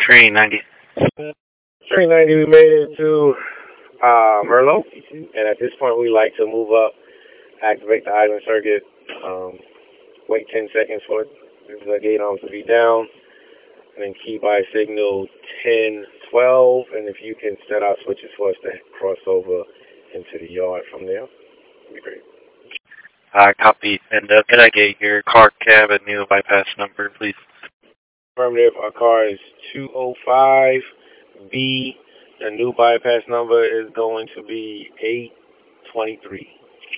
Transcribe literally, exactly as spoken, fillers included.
Train ninety. Train ninety, we made it to uh, Merlot, and at this point we like to move up, activate the island circuit, um, wait ten seconds for the gate arms to be down, and then key by signal ten twelve, and if you can set our switches for us to cross over into the yard from there, that'd be great. Uh, copy. And uh, can I get your car, cab, and new bypass number, please? Affirmative, our car is two oh five B. The new bypass number is going to be eight twenty-three.